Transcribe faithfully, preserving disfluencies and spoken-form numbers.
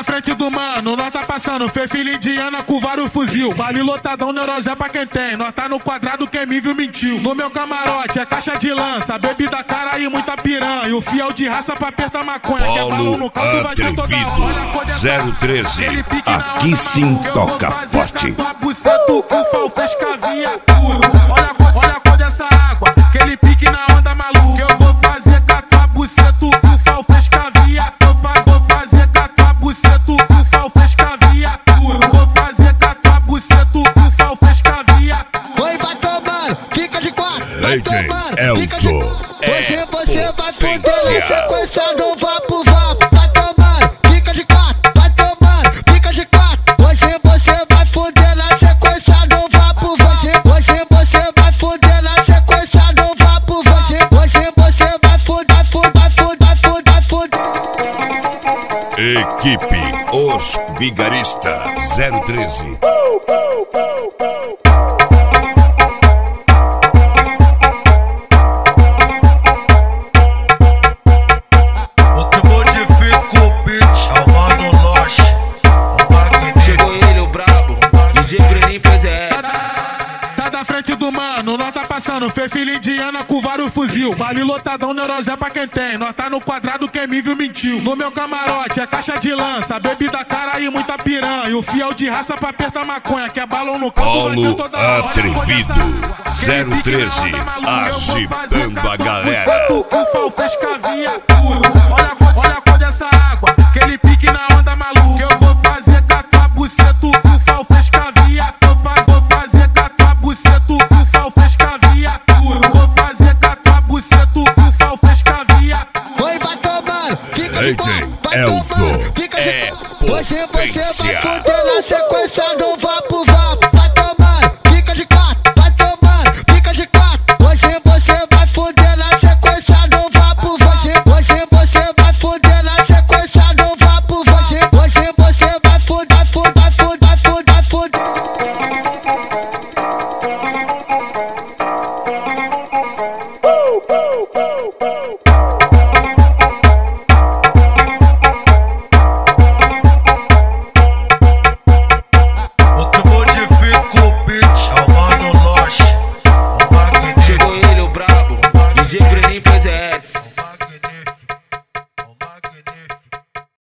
na frente do mano, nós tá passando. Fê filho indiana com vários fuzil. Vale lotadão, neurosé pra quem tem. Nós tá no quadrado, quem me viu mentiu. No meu camarote é caixa de lança, bebida cara e muita piranha. E o fiel de raça pra apertar maconha. Paulo que é balão no caldo, vai ter toda hora. zero treze, aqui sim toca forte. O Fal fez caviatura. Olha, olha a cor dessa água, aquele pique na onda maluca. Eu vou fazer com a tua buceta, o Fal fez caviatura. Eu faz, vou fazer com a tua buceta, o Fal fez caviatura. Vou fazer com a tua buceta, o Fal fez caviatura. Oi, vai tomando, fica de quatro, vai tomando, fica de quatro. Hoje você vai foder na sequência do vapo vapo. Vai tomando, fica de quatro, vai tomando, fica de quatro. Hoje você vai foder na sequência do vapo vapo. Hoje você vai foder na sequência do vapo vapo. Hoje você vai foder, foder, foder, foder, foder. Equipe Os Vigarista zero treze. Do mano, nós tá passando. Fê filho indiana com vários fuzil. Vale lotadão, neurosé pra quem tem. Nós tá no quadrado, quem me viu mentiu. No meu camarote é caixa de lança, bebida cara e muita piranha. E o fiel de raça pra apertar maconha, que é balão no caldo, vai ter toda hora. Atrevido zero treze, agitando a galera. O Fal fez caviatura. Olha, olha a cor dessa água, aquele pique na onda maluca. Eu vou fazer com a tua buceta, o Fal fez caviatura. Eu faz, vou fazer com a tua buceta, o Fal fez caviatura. Vou fazer com a tua buceta, o Fal fez caviatura. Oi, vai tomando, fica de quatro, vai Elzo tomando, fica de é quatro. Hoje você potência. vai foder na sequência do vapo vapo. Vai tomando, fica de quatro, vai tomando, fica de quatro. Hoje você vai foder na sequência do vapo vapo. Hoje você vai foder na sequência do vapo vapo. Hoje você vai foder, foder, foder, foder, foder.